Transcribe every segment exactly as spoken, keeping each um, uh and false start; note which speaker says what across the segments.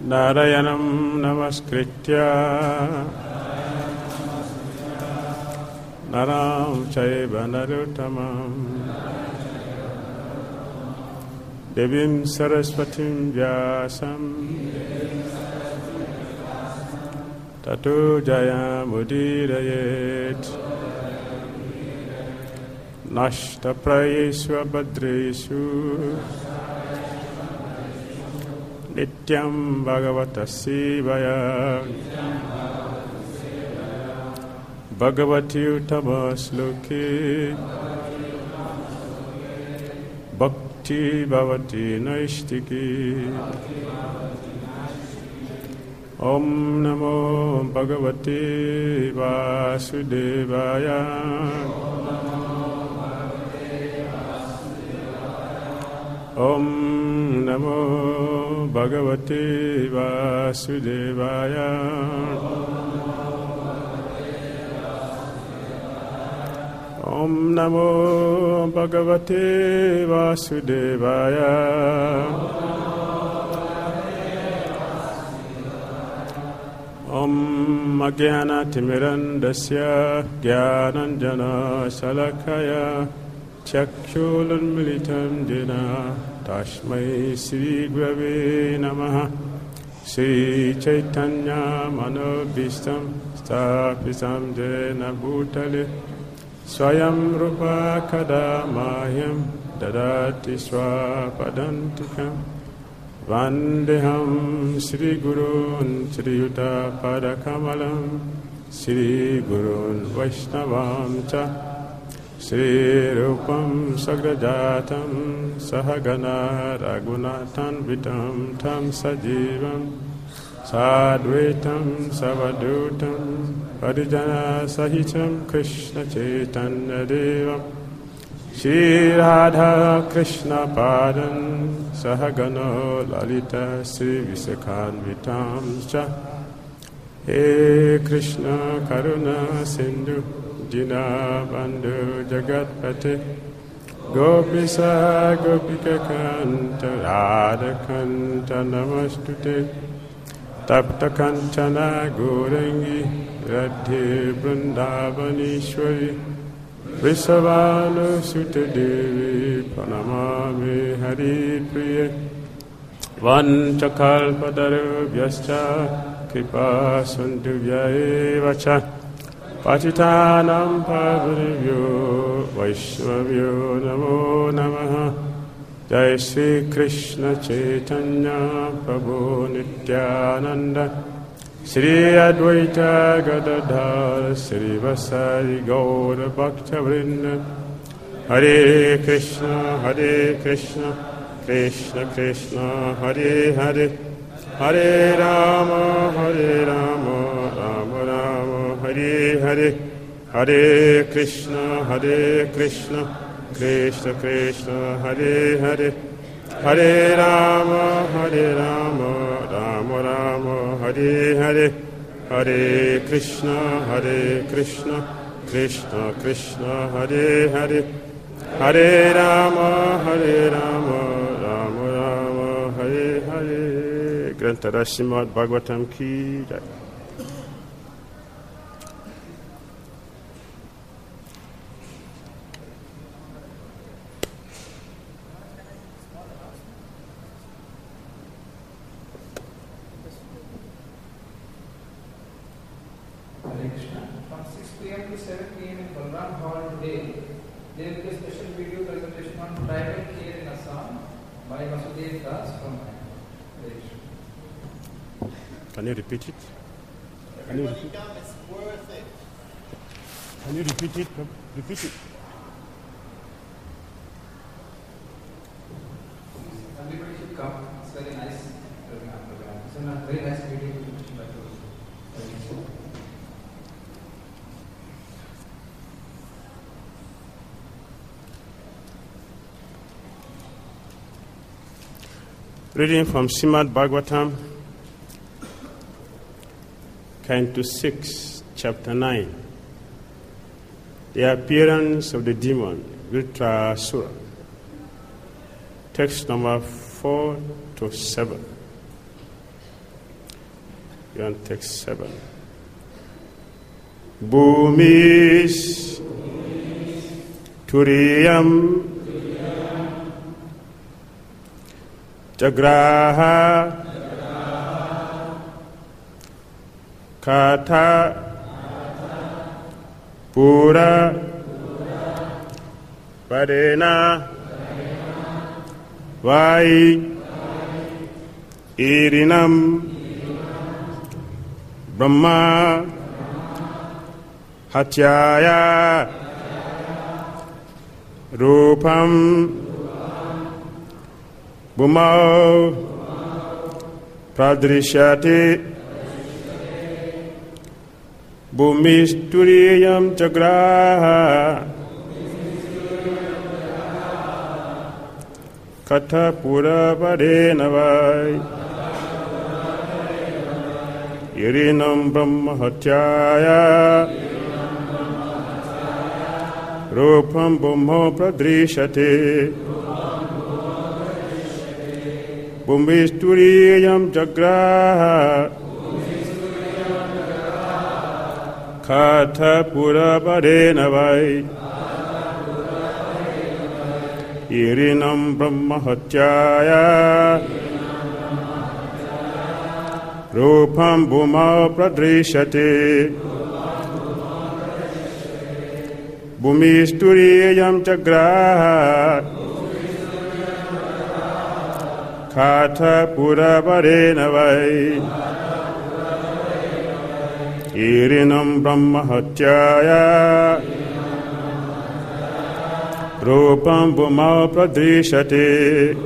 Speaker 1: Narayanam namaskritya Naram chaiva narottamam Devim saraswatim vyasam Tato jayam udirayet Nashta prayesva badreshu Nityam bhagavata sivaya Bhagavati uttamasloke Bhakti bhavati naistiki Om namo bhagavate vasudevaya Om namo bhagavate vasudevaya Om namo bhagavate vasudevaya Om ajnanaatimirandasya jnananjana salakaya Chakshulunmilitam jena Tashmai Sri Gurave Namaha Sri Chaitanya Manobhishtam Sthapisam Jena Bhutale Swayam Rupa Kadamahyam Dadati Swapadantikam Vandeham Sri Gurun Sri Yuta Padakamalam Sri Gurun Vaishnavam Cha Sri Rupam Sagrajatam Sahagana Raghunathan Vitam Tam Sajivam Sadvetam Savadutam Parijana Sahitam Krishna Chaitanya Devam Shri Radha Krishna Padan Sahagano Lalita Sri Visakhan Vitam Cha He Krishna Karuna Sindhu Dina Bandhu Jagatpate Gopisa Gopika Kanta Radha Kanta Namastute Tapta Kanchana Gorangi Radhe Vrindavanishwari Vrisavanu Sutta Devi Pranamami Hari Priya Vanchakalpadaro Vyascha Kripa Sandhu Vyayevacha Patitanam Pavarivyo Vaishnavyo Namo Namaha Jai Sri Krishna Chaitanya Prabhu Nityananda Sri Advaita Gadadhar Sri Vasari Gaura Bhakta Vrinda Hare Krishna Hare Krishna Krishna Krishna Hare Hare Hare Rama Hare Rama Rama Rama Hare Hare Hare Krishna Hare Krishna Krishna Krishna Hare Hare Hare Rama Hare Rama Rama Rama Hare Hare Hare Krishna Hare Krishna Krishna Krishna Hare Hare Hare Rama Hare Rama Rama Rama Hare Hare Grantara Srimad Bhagavatam Ki Jai.
Speaker 2: From six p m to seven p m in Balram Hall today, there will be a special video presentation on private care in Assam by Vasudev Das from Malaysia.
Speaker 1: Can you repeat it? Can you repeat it?
Speaker 3: It's worth it.
Speaker 1: Can you repeat it? Repeat it.
Speaker 2: Everybody should come. It's very nice program. It's a very nice video presentation by Vasudev.
Speaker 1: Reading from Srimad Bhagavatam, Canto six, Chapter nine. The appearance of the demon, Vritrasura. Text number four to seven. You want text seven. Bhumis Turiyam Jagraha Kata Pura Padena Vai Irinam Brahma Hatyaya Rupam Bhumau Pradrishyati Bhumisturiyam Jagraha Katha Pura Padena Vai Irinam Brahma Hatyaya Rupam Bhumau Pradrishyati Bhumisturiyam Jagraha Katha Pura Padena Vai Irinam Brahma Hatyaya Rupam Bhumau Pradrishyati Bhumisturiyam Jagraha Katha Pura Padena Vai Irinam Brahma Hatyaya Rupam Bhumau Pradrishyati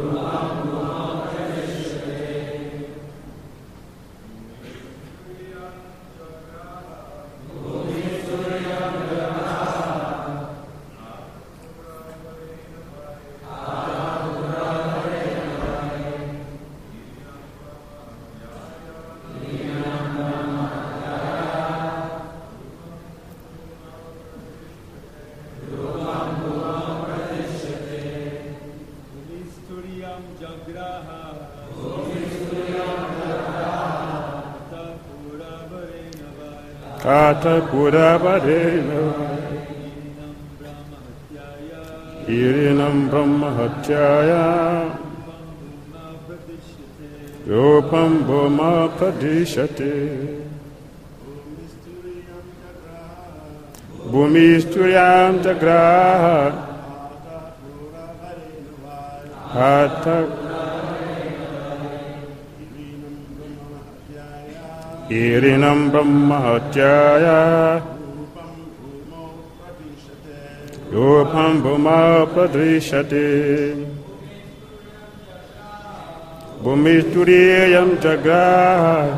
Speaker 1: Katha Pura Padena Irinam Brahma Hatyaya Rupam Bhumau Pradrishyati Bhumisturiyam Jagraha Katha Irinam Brahma Hatyaya Rupam Bhumau Pradrishyati Bhumisturiyam Jagraha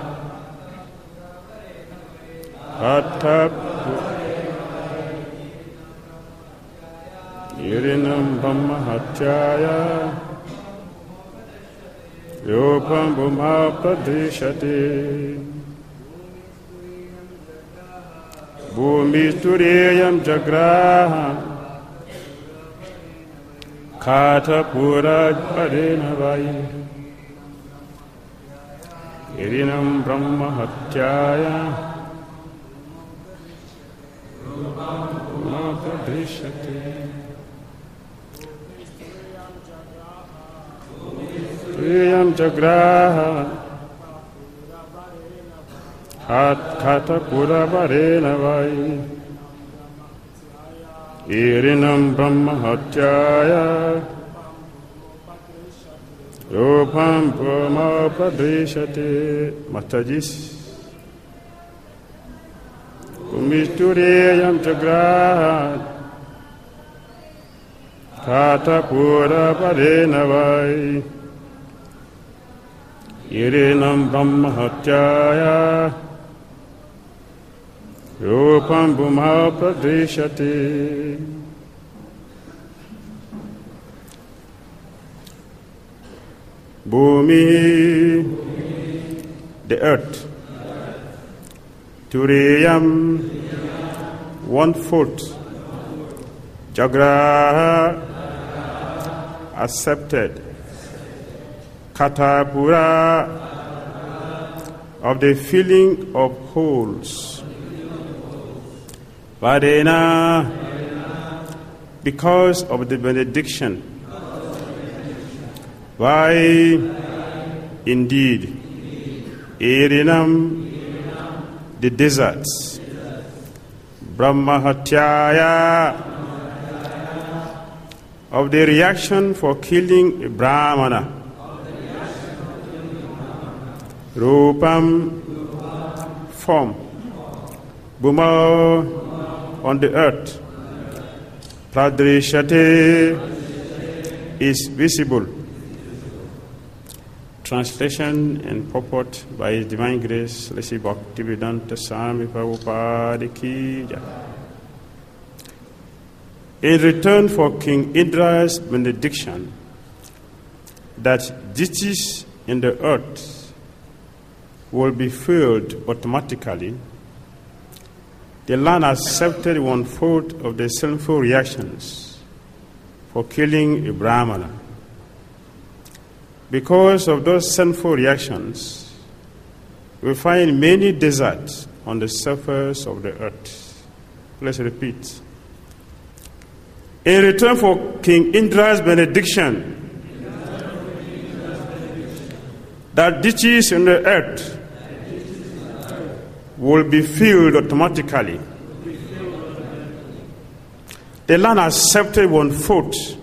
Speaker 1: Katha Irinam Brahma Hatyaya Rupam Bhumau Pradrishyati Bhumisturiyam Jagraha Katha Pura Padena Vai Irinam Brahma Hatyaya Bhumau Pradrishyati Bhumisturiyam Jagraha Katha Pura Padena Vai Irinam Brahma Hatyaya Rupam Bhumau Pradrishyati Matajis Bhumisturiyam Jagraha Katha Pura Padena Vai Irinam Brahma Hatyaya Rupam Bhumau Pradrishyati Bhumi, the earth. Turiyam, one foot. Jagraha, accepted. Katha Pura, of the filling of holes. Varena, because of the benediction. Why, indeed, Erinam, the deserts. Brahmahatyaya, of the reaction for killing a Brahmana. Rupam, form. Bhuma, on the earth. Pradrishate, is visible. Translation and purport by His Divine Grace, Sri Bhaktivedanta Swami Prabhupada Ki Jai. In return for King Indra's benediction that ditches in the earth will be filled automatically, the land accepted one-fourth of the sinful reactions for killing a Brahmana. Because of those sinful reactions, we find many deserts on the surface of the earth. Let's repeat. In return for King Indra's benediction, that ditches in the earth will be filled automatically. The land accepted one-fourth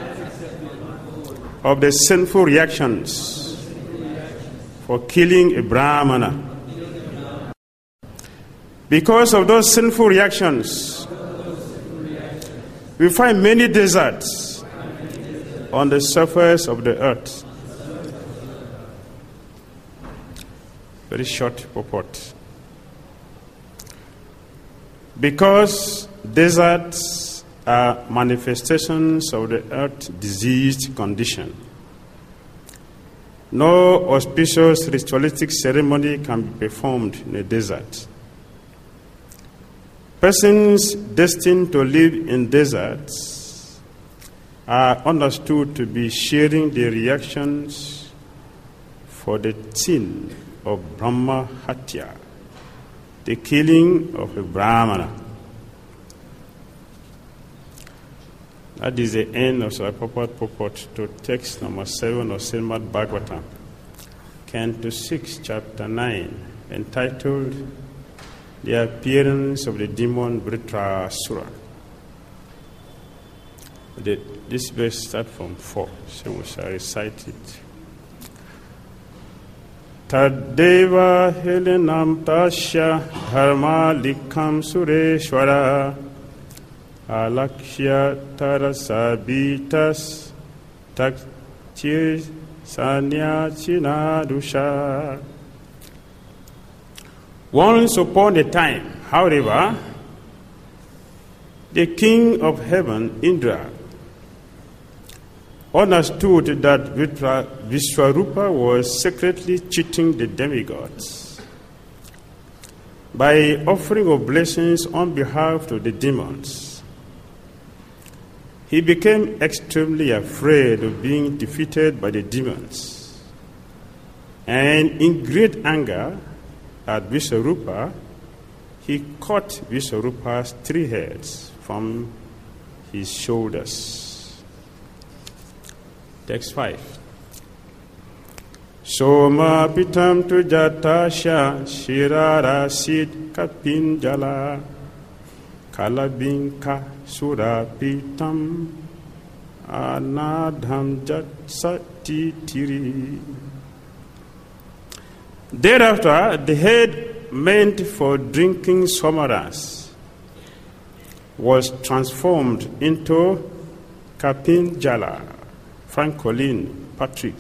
Speaker 1: of the sinful reactions for killing a Brahmana. Because of those sinful reactions, we find many deserts on the surface of the earth. Very short purport. Because deserts are manifestations of the earth's diseased condition, no auspicious ritualistic ceremony can be performed in a desert. Persons destined to live in deserts are understood to be sharing the reactions for the sin of Brahma Hatya, the killing of a Brahmana. That is the end of the purport, purport to text number seven of Srimad Bhagavatam, Canto six, chapter nine, entitled The Appearance of the Demon Vritrasura. The, this verse starts from four, so we shall recite it. Tadeva Helenam Tasya Dharma Likham Sureshwara Alakshya Tarasabitas Takchir Sanyachinadusha. Once upon a time, however, the king of heaven, Indra, understood that Vitra, Vishwarupa was secretly cheating the demigods by offering oblations on behalf of the demons. He became extremely afraid of being defeated by the demons, and in great anger at Vishwarupa, he cut Vishwarupa's three heads from his shoulders. Text five. Soma pitam tu jatasha shirara sid kapinjala kalabinka surapitam anadham jat sati tiri. Thereafter, the head meant for drinking somaras was transformed into kapinjala. Francolin Patrick.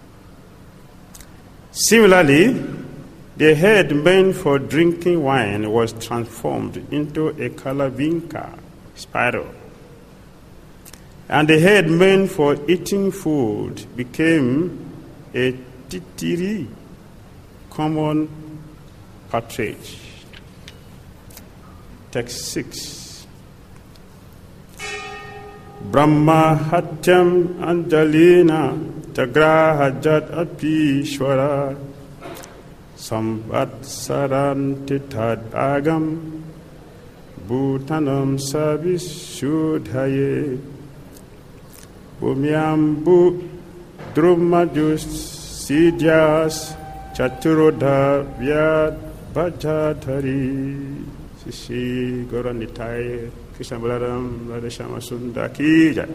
Speaker 1: Similarly, the head meant for drinking wine was transformed into a kalavinka spiral, and the head meant for eating food became a titiri, common partridge. Text six. Brahma Hatyam Anjalina Tagrahajat Apishwara Samvatsaranti agam Bhutanam Savisudhaye Bhumyambu Drumajus Sidyas Chaturodha Vyad Bhajadhari Sisi Goranitai Krishna Balaram Radheshama Sundaki Jai.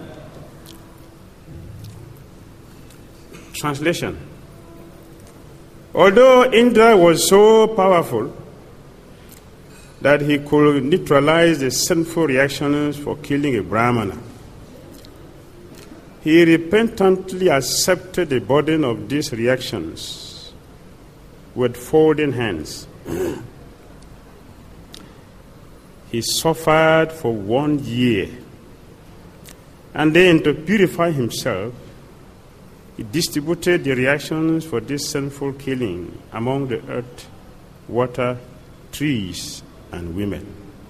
Speaker 1: Translation. Although Indra was so powerful that he could neutralize the sinful reactions for killing a Brahmana, he repentantly accepted the burden of these reactions with folding hands. He suffered for one year, and then to purify himself, he distributed the reactions for this sinful killing among the earth, water, trees, and women.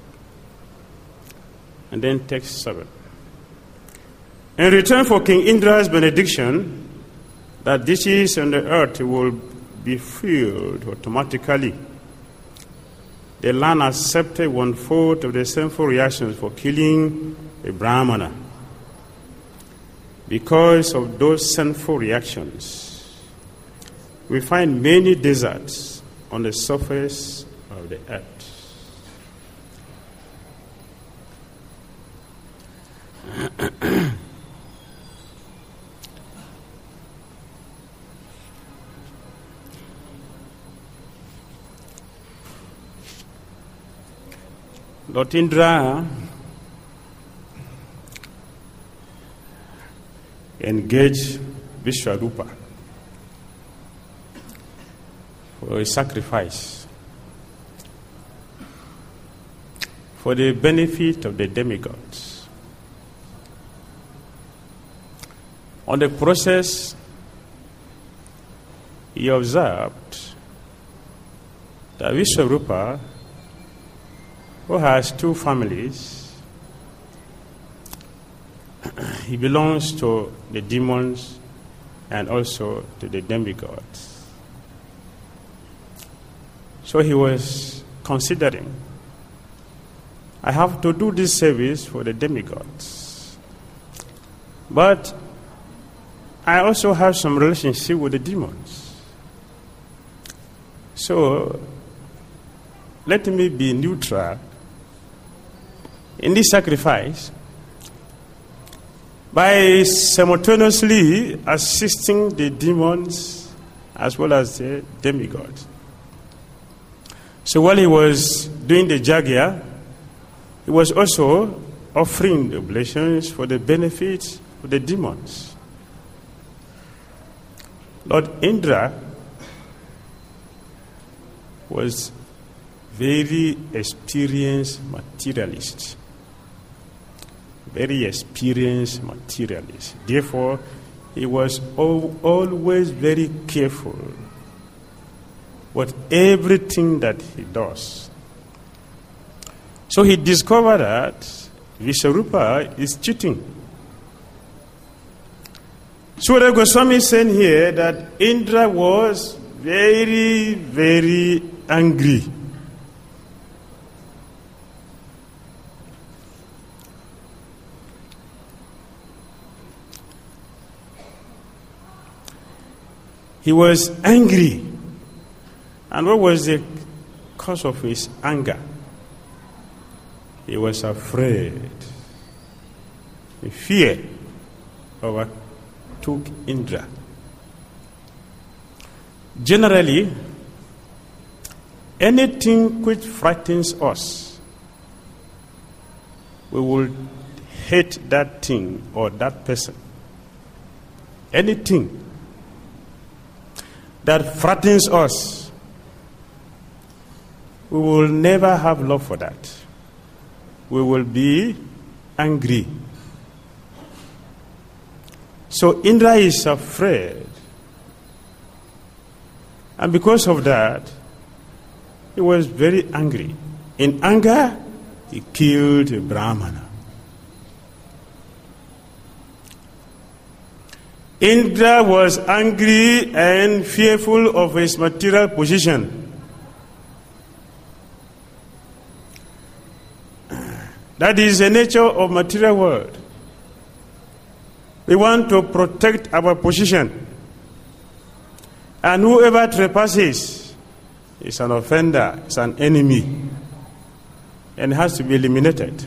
Speaker 1: And then text seven. In return for King Indra's benediction that dishes on the earth will be filled automatically, the land accepted one-fourth of the sinful reactions for killing a Brahmana. Because of those sinful reactions, we find many deserts on the surface of the earth. Lord Indra engaged Vishwarupa for a sacrifice for the benefit of the demigods. On the process, he observed that Vishwarupa, who has two families, he belongs to the demons and also to the demigods. So he was considering, I have to do this service for the demigods, but I also have some relationship with the demons. So let me be neutral in this sacrifice by simultaneously assisting the demons as well as the demigods. So while he was doing the yajna, he was also offering the oblations for the benefit of the demons. Lord Indra was very experienced materialist. Very experienced materialist. Therefore, he was al- always very careful with everything that he does. So he discovered that Vishwarupa is cheating. Surya Goswami is saying here that Indra was very, very angry. He was angry. And what was the cause of his anger? He was afraid. The fear overtook Indra. Generally, anything which frightens us, we will hate that thing or that person. Anything that frightens us, we will never have love for that. We will be angry. So Indra is afraid. And because of that, he was very angry. In anger, he killed a Brahmana. Indra was angry and fearful of his material position. That is the nature of material world. We want to protect our position. And whoever trespasses is an offender, is an enemy, and has to be eliminated.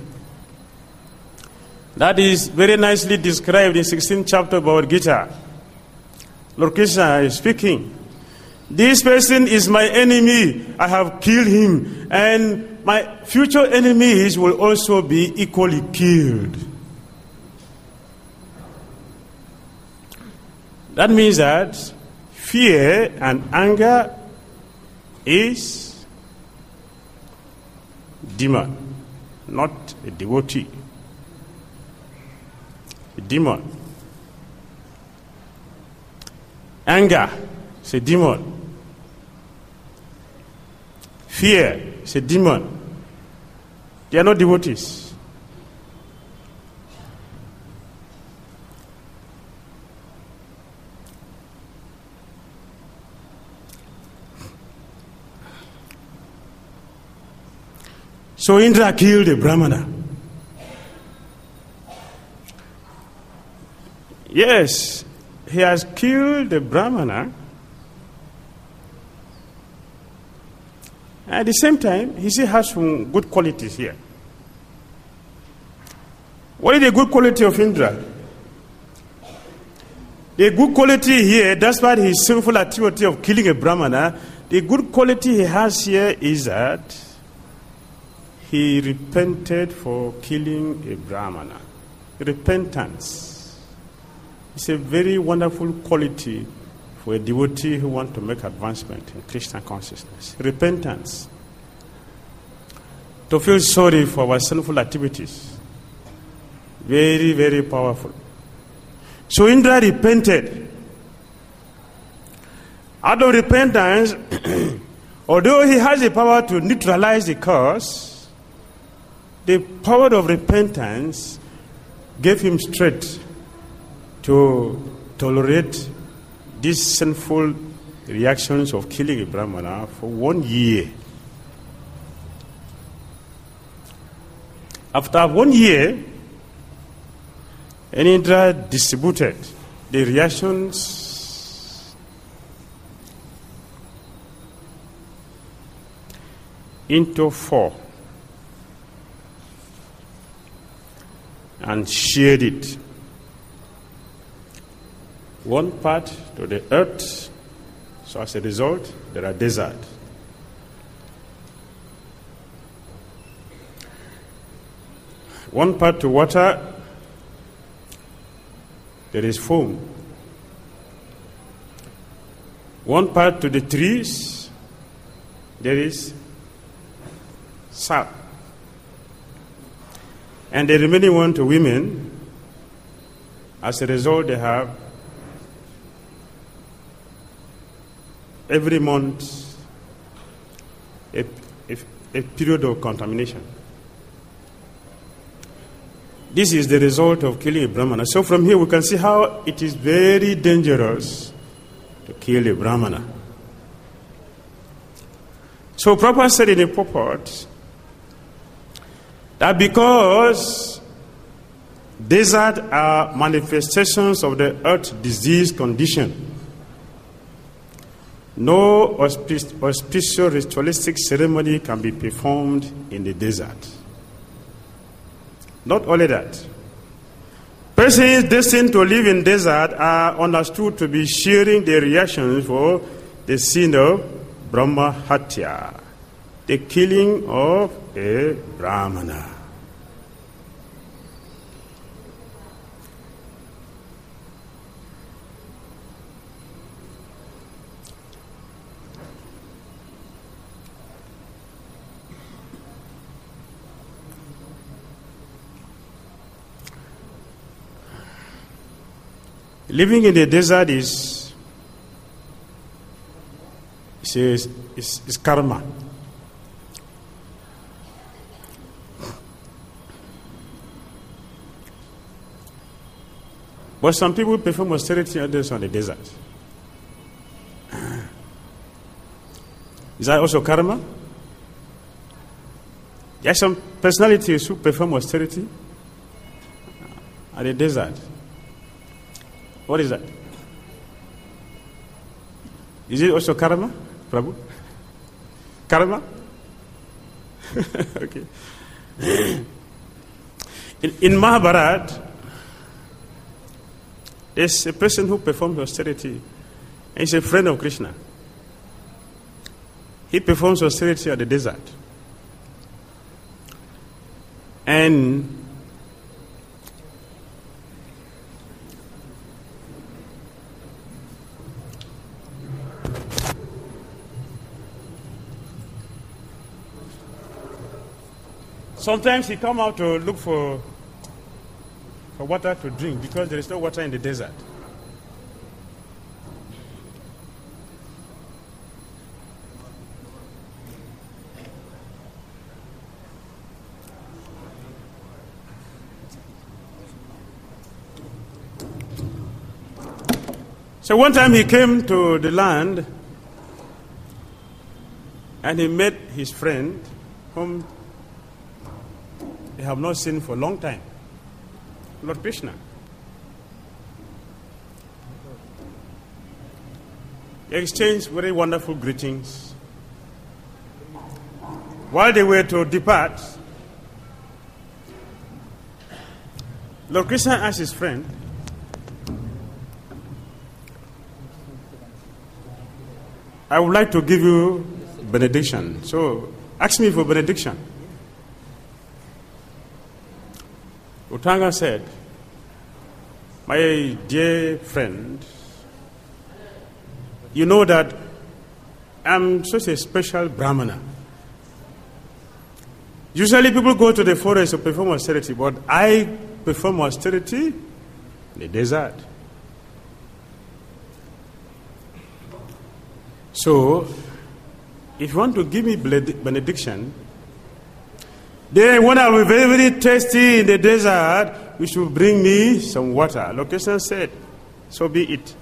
Speaker 1: That is very nicely described in sixteenth chapter of Bhagavad Gita. Lord Krishna is speaking. This person is my enemy. I have killed him. And my future enemies will also be equally killed. That means that fear and anger is demon, not a devotee. A demon. Anger is a demon. Fear is a demon. They are not devotees. So Indra killed a Brahmana. Yes, he has killed a Brahmana. At the same time, he still has some good qualities here. What is the good quality of Indra? The good quality here, despite his sinful activity of killing a Brahmana, the good quality he has here is that he repented for killing a Brahmana. Repentance. It's a very wonderful quality for a devotee who wants to make advancement in Krishna consciousness. Repentance. To feel sorry for our sinful activities. Very, very powerful. So Indra repented. Out of repentance, although he has the power to neutralize the cause, the power of repentance gave him strength to tolerate these sinful reactions of killing a Brahmana for one year. After one year, Indra distributed the reactions into four and shared it. One part to the earth, so as a result, there are deserts. One part to water, there is foam. One part to the trees, there is sap. And the remaining one to women, as a result, they have every month a, a, a period of contamination. This is the result of killing a Brahmana. So from here we can see how it is very dangerous to kill a Brahmana. So Prabhupada said in a purport that because deserts are manifestations of the earth disease condition, no auspicious ritualistic ceremony can be performed in the desert. Not only that, persons destined to live in desert are understood to be sharing the reactions for the sin of Brahma Hatya, the killing of a Brahmana. Living in the desert is, is, is, is karma. But some people perform austerity others on the desert. Is that also karma? There are some personalities who perform austerity at the desert. What is that? Is it also karma, Prabhu? Karma? Okay. In, in Mahabharata, there's a person who performs austerity, and he's a friend of Krishna. He performs austerity at the desert. And sometimes he come out to look for, for water to drink because there is no water in the desert. So one time he came to the land and he met his friend whom they have not seen for a long time, Lord Krishna. They exchanged very wonderful greetings. While they were to depart, Lord Krishna asked his friend, I would like to give you benediction. So ask me for benediction. Uttanga said, my dear friend, you know that I'm such a special Brahmana. Usually people go to the forest to perform austerity, but I perform austerity in the desert. So, if you want to give me benediction, then when I will be very, very thirsty in the desert, you should bring me some water. Lord Krishna said, so be it.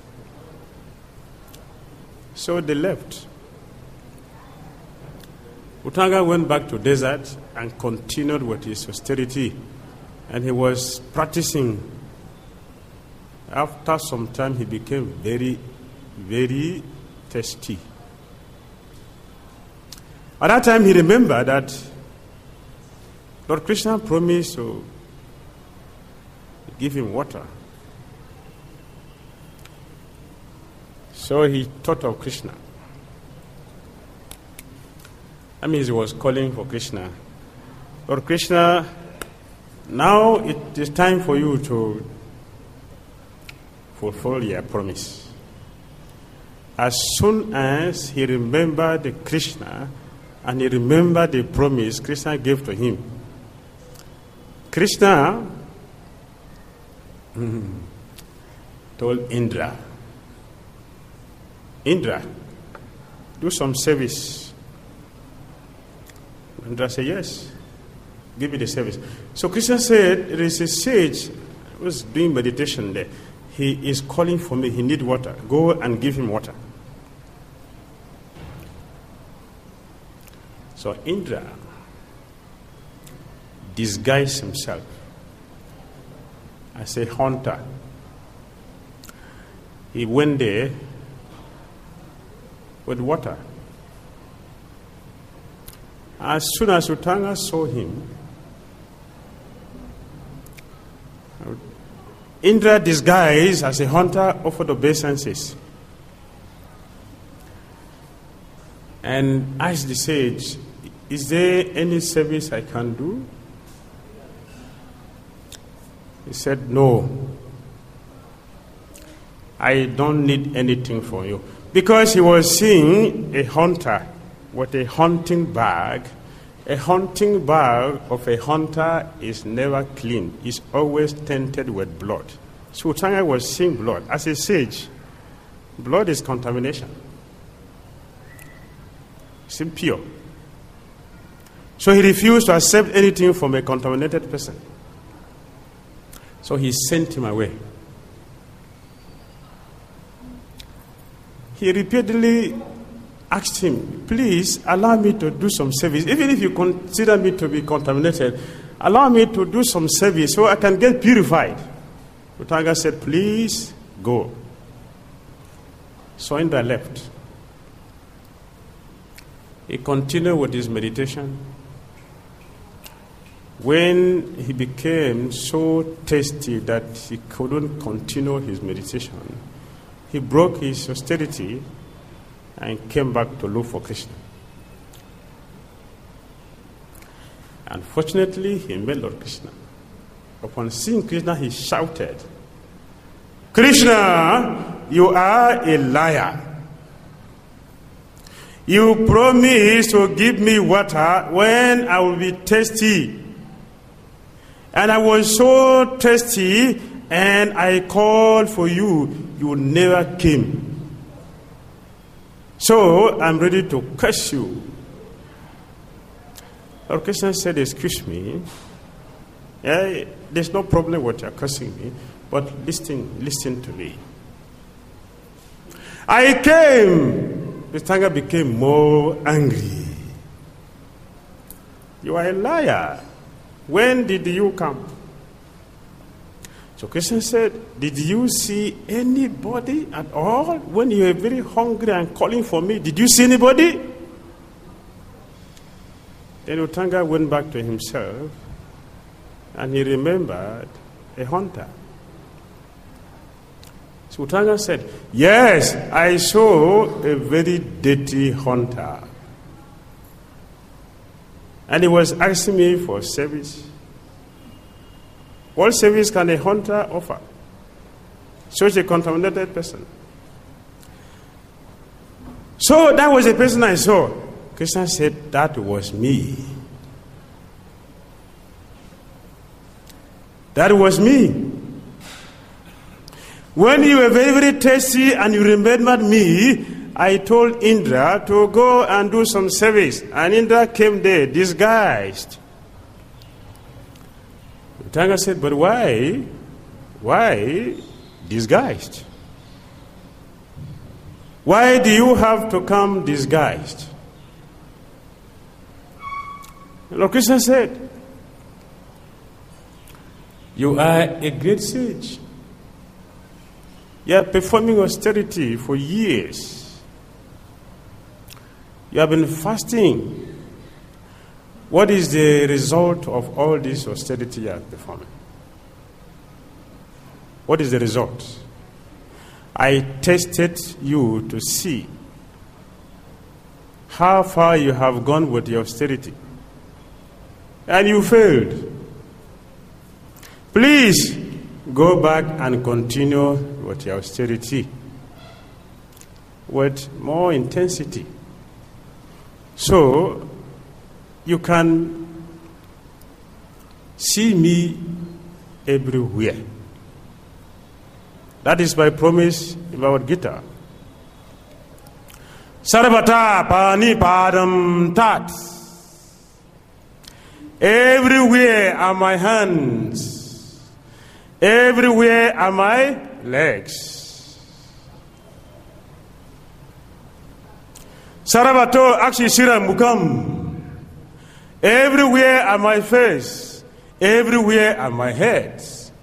Speaker 1: So they left. Uttanga went back to desert and continued with his austerity. And he was practicing. After some time, he became very, very thirsty. At that time, he remembered that Lord Krishna promised to give him water. So he thought of Krishna. That means he was calling for Krishna. Lord Krishna, now it is time for you to fulfill your promise. As soon as he remembered the Krishna and he remembered the promise Krishna gave to him, Krishna mm, told Indra, Indra, do some service. Indra said, yes, give me the service. So Krishna said, there is a sage who was doing meditation there. He is calling for me, he needs water. Go and give him water. So Indra disguised himself as a hunter. He went there with water. As soon as Uttanga saw him, Indra, disguised as a hunter, offered obeisances and asked the sage, is there any service I can do? He said, no, I don't need anything from you. Because he was seeing a hunter with a hunting bag. A hunting bag of a hunter is never clean. It's always tainted with blood. So Uttanga was seeing blood. As a sage, blood is contamination. It's impure. So he refused to accept anything from a contaminated person. So he sent him away. he repeatedly asked him, please allow me to do some service. Even if you consider me to be contaminated, allow me to do some service so I can get purified. Rutanga said, please go. So Indra left. He continued with his meditation. When he became so thirsty that he couldn't continue his meditation, he broke his austerity and came back to look for Krishna. Unfortunately, he met Lord Krishna. Upon seeing Krishna, he shouted, Krishna, you are a liar. You promised to give me water when I will be thirsty. And I was so thirsty, and I called for you. You never came. So I'm ready to curse you. Lord Krishna said, excuse me. Yeah, there's no problem with your cursing me, but listen, listen to me. I came. The Tanga became more angry. You are a liar. When did you come? So Krishna said, did you see anybody at all? When you were very hungry and calling for me, did you see anybody? Then Uttanga went back to himself and he remembered a hunter. So Uttanga said, yes, I saw a very dirty hunter. And he was asking me for service. What service can a hunter offer? Such a contaminated person. So that was the person I saw. Krishna said, that was me. That was me. When you were very, very thirsty and you remembered me, I told Indra to go and do some service. And Indra came there disguised. Uttanga said, but why? Why disguised? Why do you have to come disguised? Lord Krishna said, you are a great sage. You are performing austerity for years. You have been fasting. What is the result of all this austerity you are performing? What is the result? I tested you to see how far you have gone with your austerity. And you failed. Please go back and continue with your austerity with more intensity. So you can see me everywhere. That is my promise in Bhagavad Gita. Sarvata pani padam tat. Everywhere are my hands. Everywhere are my legs. Saravato akshishira mukam. Everywhere are my face. Everywhere are my heads.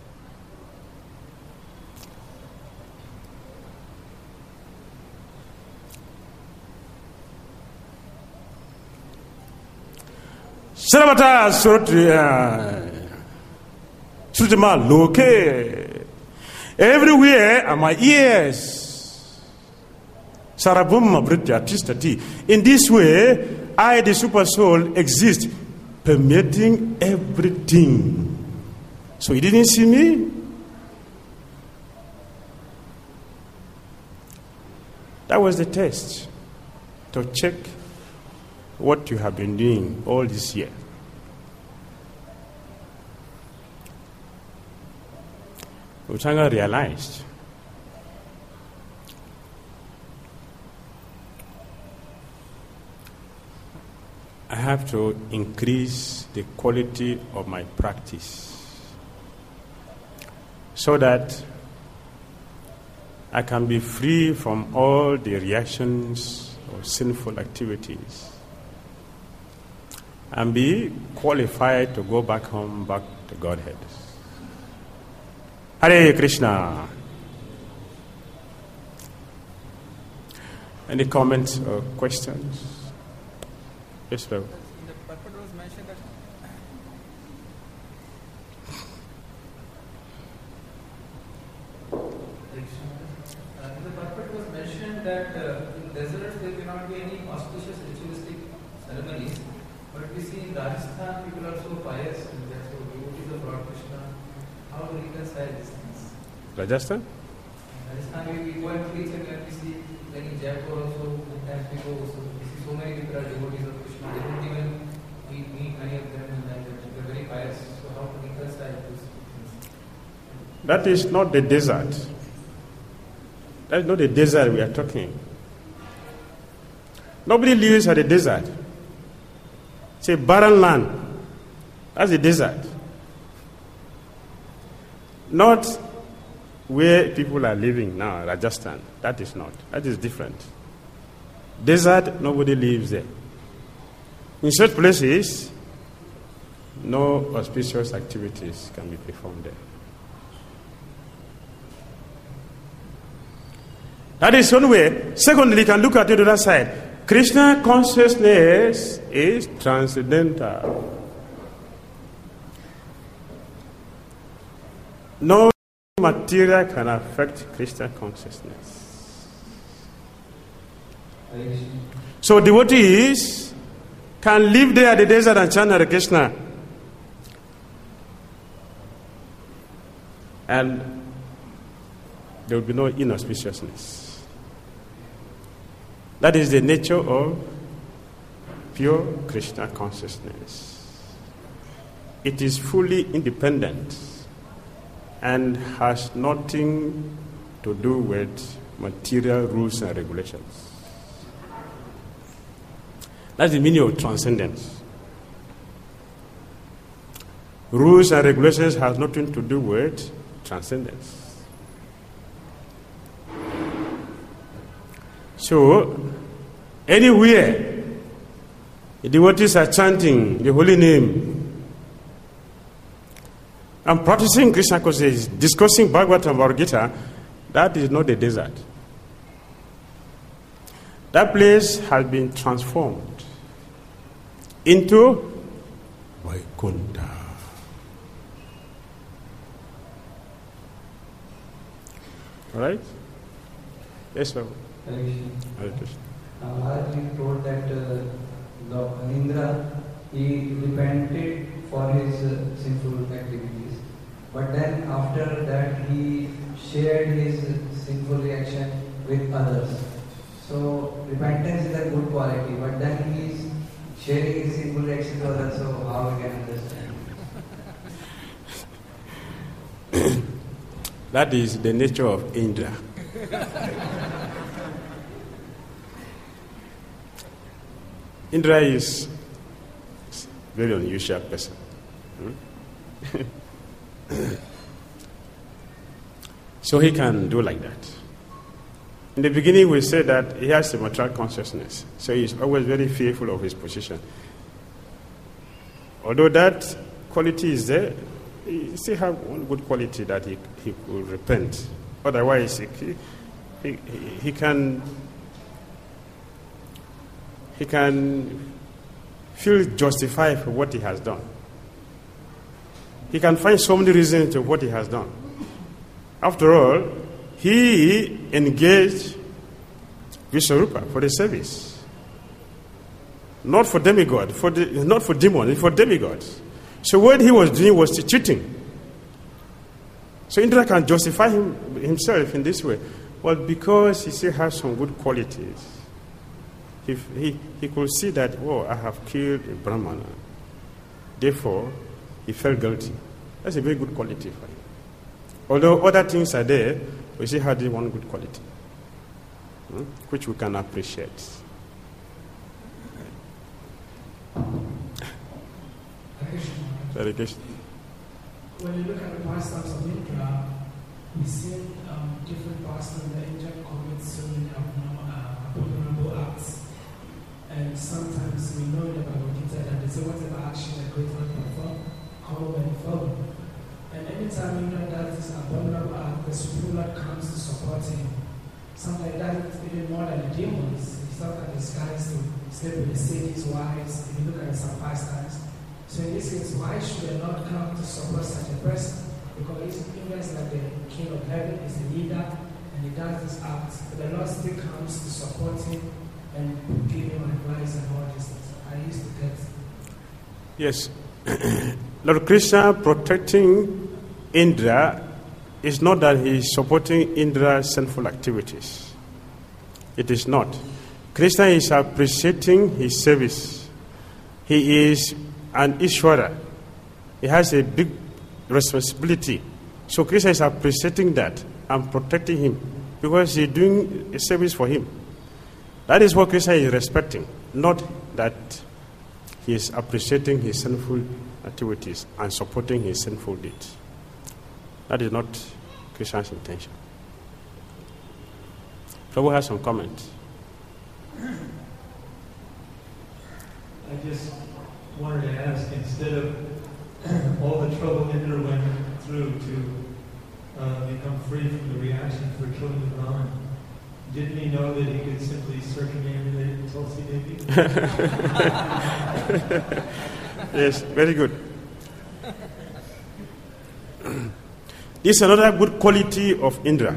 Speaker 1: Saravata Srutriya Srutima Loke. Everywhere are my ears. Sarabhumma Britya Tistati. In this way, I, the super soul, exist, permeating everything. So you didn't see me? That was the test to check what you have been doing all this year. Uttanga realized I have to increase the quality of my practice so that I can be free from all the reactions of sinful activities and be qualified to go back home, back to Godhead. Hare Krishna. Any comments or questions? Yes, sir.
Speaker 2: In the purport was mentioned that uh, in the purport was mentioned that uh, in deserts there cannot be any auspicious ritualistic ceremonies, but we see in Rajasthan people are so pious and they are so devotees of Lord Krishna. How to reconcile these things?
Speaker 1: Rajasthan?
Speaker 2: Rajasthan we, we go and preach and then we see like in Jaipur also sometimes we go also we see so many people are devotees of Krishna. They don't even meet, meet many of them and like that. They're very pious. So how to reconcile these things?
Speaker 1: That is not the desert. That is not the desert we are talking. Nobody lives at the desert. It's a barren land. That's the desert. Not where people are living now, Rajasthan. That is not. That is different. Desert, nobody lives there. In such places, no auspicious activities can be performed there. That is one way. Secondly, you can look at the other side. Krishna consciousness is transcendental. No material can affect Krishna consciousness. So devotees can live there at the desert and chant Hare Krishna. And there will be no inauspiciousness. That is the nature of pure Krishna consciousness. It is fully independent and has nothing to do with material rules and regulations. That's the meaning of transcendence. Rules and regulations have nothing to do with transcendence. So, anywhere the devotees are chanting the holy name and practicing Krishna consciousness, discussing Bhagavatam or Gita, that is not the desert. That place has been transformed into Vaikuntha. All right? Yes, sir.
Speaker 3: Hare Krishna. Now, as we told that uh, Lord Indra, he repented for his uh, sinful activities, but then after that he shared his sinful reaction with others. So repentance is a good quality, but then he is sharing his sinful reaction to others. So how we can understand?
Speaker 1: That is the nature of Indra. Indra is a very unusual person. Hmm? So he can do like that. In the beginning, we said that he has a material consciousness, so he is always very fearful of his position. Although that quality is there, he still has one good quality that he, he could repent. Otherwise, he, he, he can he can feel justified for what he has done. He can find so many reasons to what he has done. After all, he engaged Vishwarupa for the service. Not for demigod, for the, not for demons, for demigods. So what he was doing was cheating. So Indra can justify him, himself in this way. Well, because he still has some good qualities. He, he, he could see that, oh, I have killed a Brahmana. Therefore, he felt guilty. That's a very good quality for him. Although other things are there, we still have this one good quality, hmm, which we can appreciate.
Speaker 4: When you look at the pastimes of Indra, we've seen um, different pastors in the India commit so many abnormal, uh, abominable acts. And sometimes we know in the Bible that they say whatever action a great man perform, common men follow. And anytime you know that this abominable act, the Supreme Lord comes to support him. Something like that, even more than the demons. It's not that this guy is to sleep with the city's wives, if you look at some pastors. So in this case, why should the Lord come to support such a person? Because he's influenced like the King of Heaven, is the leader, and he does this act. But the Lord still comes to support him and give him advice and all these things. I used to get.
Speaker 1: Yes. Lord Krishna protecting Indra is not that he is supporting Indra's sinful activities. It is not. Krishna is appreciating his service. He is an Ishvara. He has a big responsibility. So Krishna is appreciating that and protecting him because he is doing a service for him. That is what Krishna is respecting, not that he is appreciating his sinful activities and supporting his sinful deeds. That is not Krishna's intention. Prabhu has some comments.
Speaker 5: I just wanted to ask, instead of all the trouble Indra went through to uh, become free from the reaction for killing the Brahmin, didn't he know that he could simply circumambulate Tulsi Devi?
Speaker 1: Yes, very good. This is another good quality of Indra.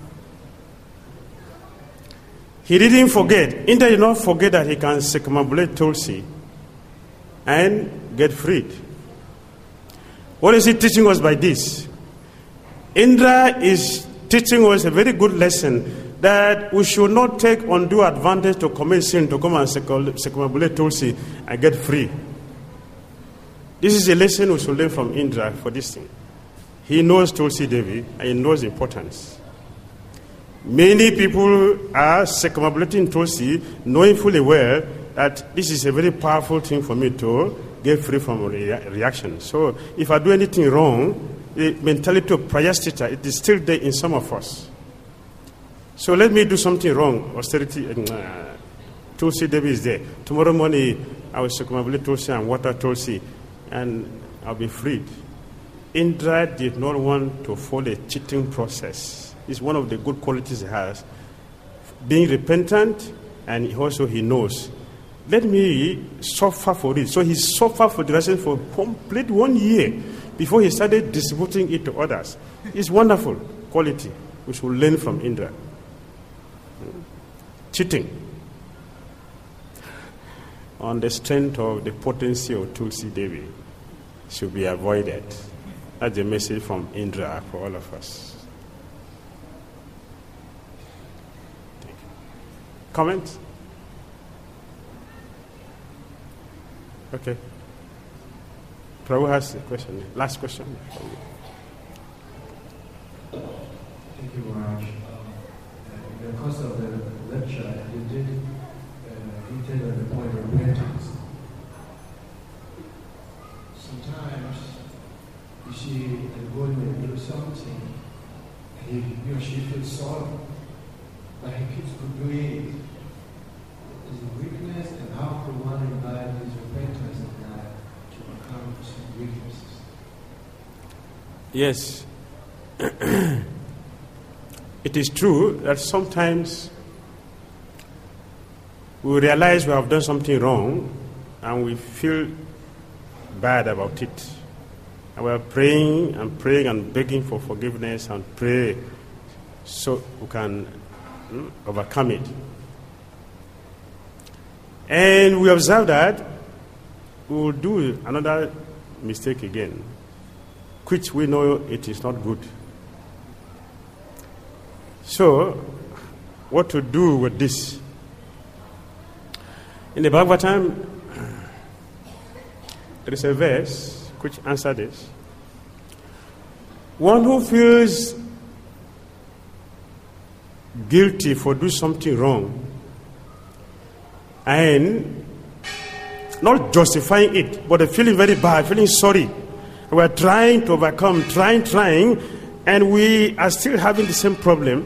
Speaker 1: He didn't forget. Indra did not forget that he can circumambulate Tulsi and get freed. What is he teaching us by this? Indra is teaching us a very good lesson that we should not take undue advantage to commit sin to come and circumambulate Tulsi and get free. This is a lesson we should learn from Indra for this thing. He knows Tulsi Devi and he knows the importance. Many people are circumambulating Tulsi, knowing fully well that this is a very powerful thing for me to get free from rea- reaction. So if I do anything wrong, the mentality of prayasthita, it is still there in some of us. So let me do something wrong. Austerity, uh, Tulsi Devi is there. Tomorrow morning, I will circumambulate Tulsi and water Tulsi, and I'll be freed. Indra did not want to follow a cheating process. It's one of the good qualities he has. Being repentant, and also he knows. Let me suffer for it. So he suffered for the lesson for complete one year before he started distributing it to others. It's wonderful quality we should learn from Indra. Cheating on the strength of the potency of Tulsi Devi should be avoided. That's the message from Indra for all of us. Comments? Okay. Prabhu has a question. Last question.
Speaker 6: Thank you, Maharaj. Um, in the course of the lecture, you did uh, detail on the point of repentance. Sometimes you see a boy may do something, and he, he or she feels sorry, but he keeps on doing it. Is it weakness, and how could one invite his repentance in life to overcome some weaknesses?
Speaker 1: Yes. It is true that sometimes we realize we have done something wrong and we feel bad about it. And we are praying and praying and begging for forgiveness and pray so we can hmm, overcome it. And we observe that we will do another mistake again, which we know it is not good. So, what to do with this? In the Bhagavatam, there is a verse which answers this. One who feels guilty for doing something wrong and not justifying it, but feeling very bad, feeling sorry. We are trying to overcome, trying, trying, and we are still having the same problem,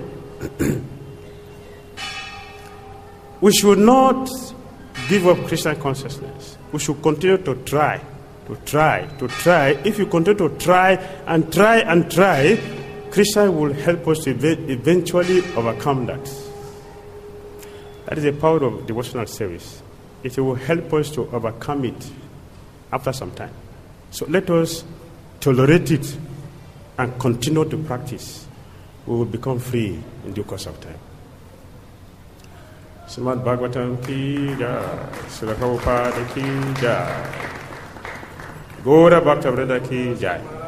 Speaker 1: we should not give up Christian consciousness. We should continue to try, to try, to try. If you continue to try and try and try, Christian will help us to eventually overcome that. That is the power of devotional service. It will help us to overcome it after some time. So let us tolerate it and continue to practice. We will become free in due course of time. Srimad Bhagavatam ki jai, Srila Prabhupada ki jai, Gaura Bhakta Vreda ki jai.